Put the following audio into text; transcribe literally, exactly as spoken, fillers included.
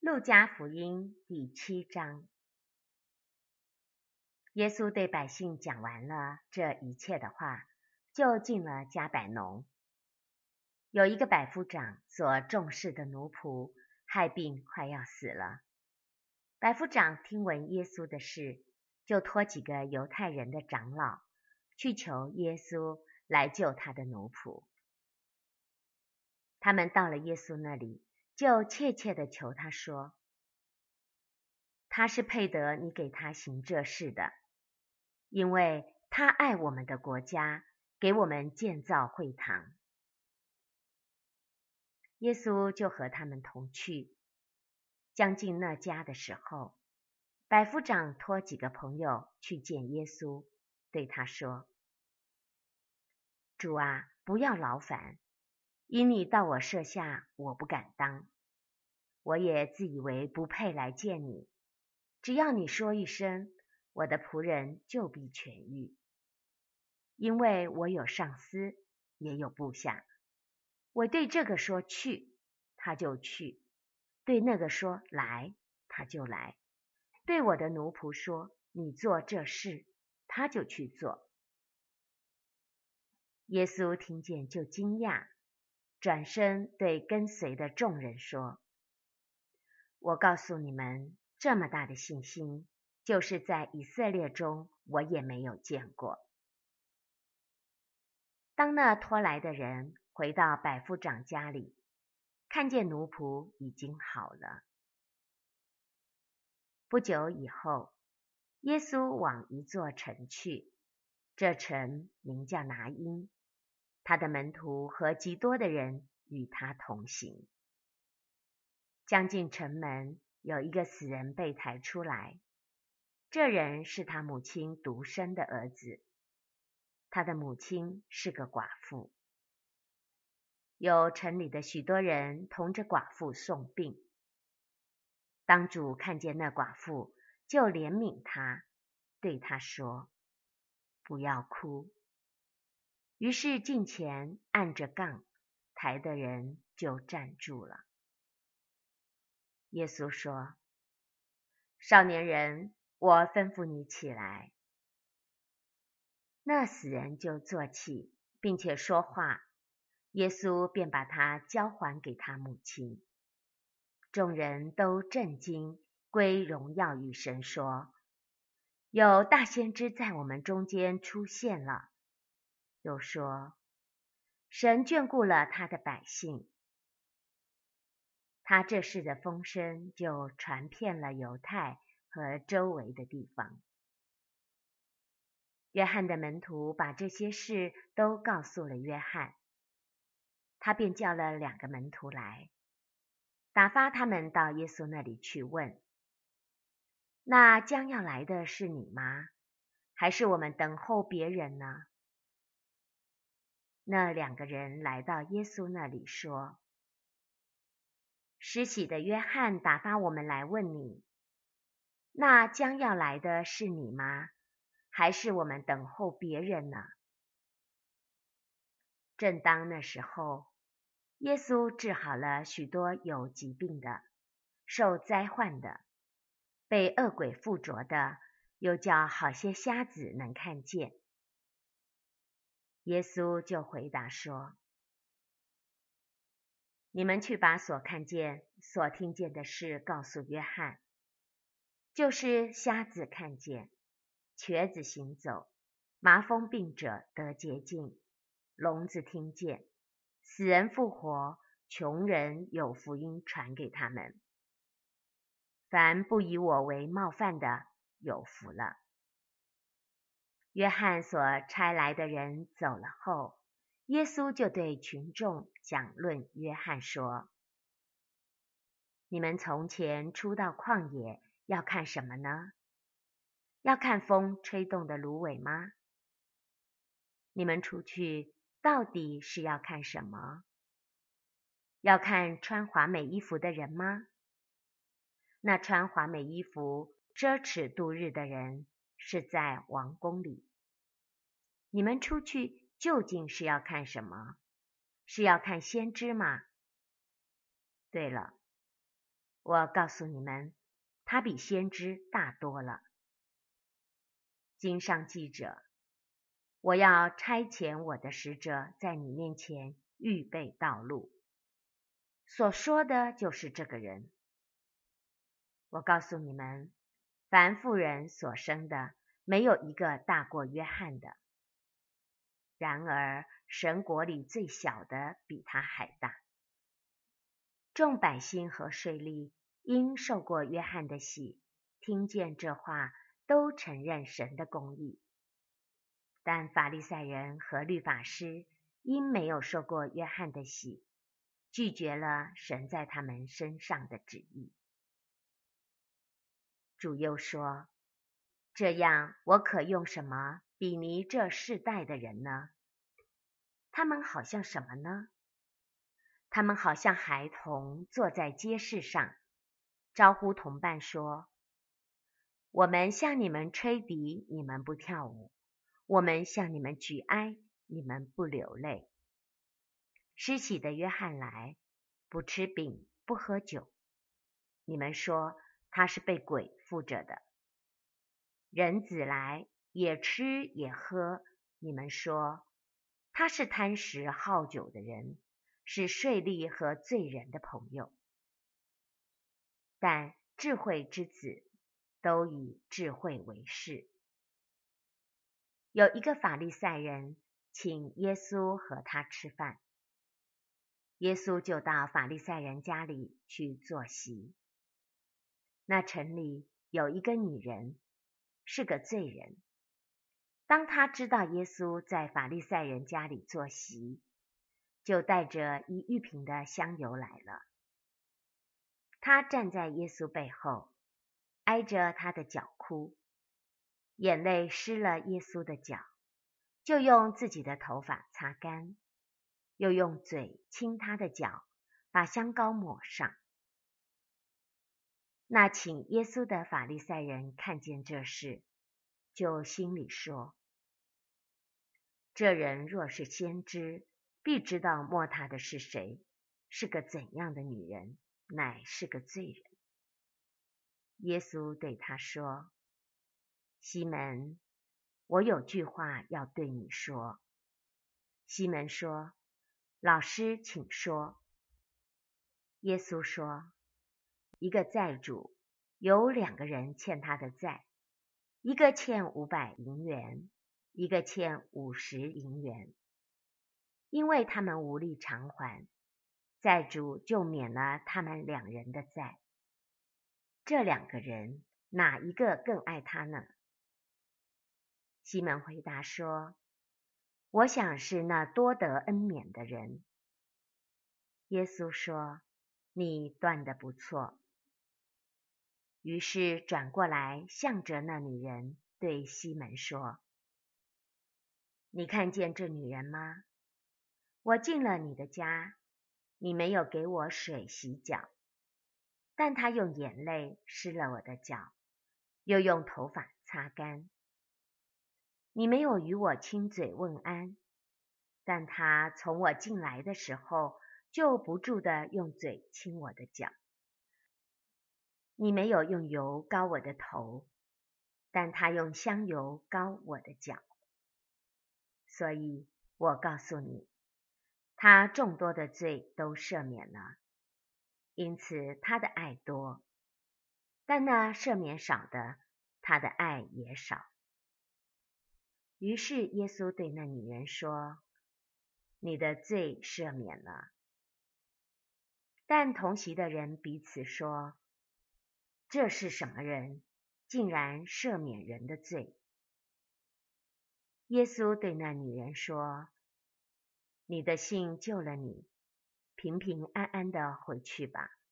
路加福音第七章，耶稣对百姓讲完了这一切的话，就进了迦百农。有一个百夫长所重视的奴仆，害病快要死了。百夫长听闻耶稣的事，就托几个犹太人的长老，去求耶稣来救他的奴仆。他们到了耶稣那里，就切切地求他说，他是配得你给他行这事的，因为他爱我们的国家，给我们建造会堂。耶稣就和他们同去。将近那家的时候，百夫长托几个朋友去见耶稣，对他说，主啊，不要劳烦，因你到我舍下，我不敢当。我也自以为不配来见你，只要你说一声，我的仆人就必痊愈。因为我有上司，也有部下。我对这个说去，他就去；对那个说来，他就来；对我的奴仆说你做这事，他就去做。耶稣听见就惊讶，转身对跟随的众人说，我告诉你们，这么大的信心，就是在以色列中我也没有见过。当那拖来的人回到百夫长家里，看见奴仆已经好了。不久以后，耶稣往一座城去，这城名叫拿因，他的门徒和极多的人与他同行。将近城门，有一个死人被抬出来，这人是他母亲独生的儿子，他的母亲是个寡妇。有城里的许多人同着寡妇送病。当主看见那寡妇，就怜悯他，对他说，不要哭。于是近前按着杠，抬的人就站住了。耶稣说，少年人，我吩咐你起来。那死人就坐起，并且说话，耶稣便把他交还给他母亲。众人都震惊，归荣耀与神，说，有大先知在我们中间出现了。又说，神眷顾了他的百姓。他这事的风声就传遍了犹太和周围的地方。约翰的门徒把这些事都告诉了约翰，他便叫了两个门徒来，打发他们到耶稣那里去问，那将要来的是你吗？还是我们等候别人呢？那两个人来到耶稣那里说，施洗的约翰打发我们来问你，那将要来的是你吗？还是我们等候别人呢？正当那时候，耶稣治好了许多有疾病的、受灾患的、被恶鬼附着的，又叫好些瞎子能看见。耶稣就回答说，你们去把所看见、所听见的事告诉约翰，就是瞎子看见，瘸子行走，麻风病者得洁净，聋子听见，死人复活，穷人有福音传给他们。凡不以我为冒犯的，有福了。约翰所差来的人走了后，耶稣就对群众讲论约翰说，你们从前出到旷野，要看什么呢？要看风吹动的芦苇吗？你们出去到底是要看什么？要看穿华美衣服的人吗？那穿华美衣服奢侈度日的人，是在王宫里。你们出去究竟是要看什么？是要看先知吗？对了， 我告诉你们，他比先知大多了。经上记着，我要差遣我的使者在你面前预备道路。所说的就是这个人。我告诉你们，凡妇人所生的，没有一个大过约翰的。然而神国里最小的比他还大。众百姓和税吏因受过约翰的洗，听见这话，都承认神的公义。但法利赛人和律法师因没有受过约翰的洗，拒绝了神在他们身上的旨意。主又说，这样我可用什么比拟这世代的人呢？他们好像什么呢？他们好像孩童坐在街市上，招呼同伴说，我们向你们吹笛，你们不跳舞；我们向你们举哀，你们不流泪。施洗的约翰来，不吃饼，不喝酒，你们说他是被鬼附着的。人子来，也吃也喝，你们说他是贪食好酒的人，是税吏和罪人的朋友。但智慧之子都以智慧为事。有一个法利赛人请耶稣和他吃饭，耶稣就到法利赛人家里去坐席。那城里有一个女人，是个罪人。当她知道耶稣在法利赛人家里坐席，就带着一玉瓶的香油来了。她站在耶稣背后，挨着他的脚哭，眼泪湿了耶稣的脚，就用自己的头发擦干，又用嘴亲他的脚，把香膏抹上。那请耶稣的法利赛人看见这事，就心里说，这人若是先知，必知道摸他的是谁，是个怎样的女人，乃是个罪人。耶稣对他说，西门，我有句话要对你说。西门说，老师，请说。耶稣说，一个债主有两个人欠他的债，一个欠五百银元，一个欠五十银元。因为他们无力偿还，债主就免了他们两人的债。这两个人哪一个更爱他呢？西门回答说，我想是那多得恩免的人。耶稣说，你断得不错。于是转过来向着那女人对西门说，你看见这女人吗？我进了你的家，你没有给我水洗脚，但她用眼泪湿了我的脚，又用头发擦干。你没有与我亲嘴问安，但她从我进来的时候，就不住地用嘴亲我的脚。你没有用油膏我的头，但她用香油膏我的脚。所以我告诉你，她众多的罪都赦免了，因此她的爱多；但那赦免少的，她的爱也少。于是耶稣对那女人说，你的罪赦免了。但同席的人彼此说，这是什么人，竟然赦免人的罪？耶稣对那女人说，你的信救了你，平平安安地回去吧。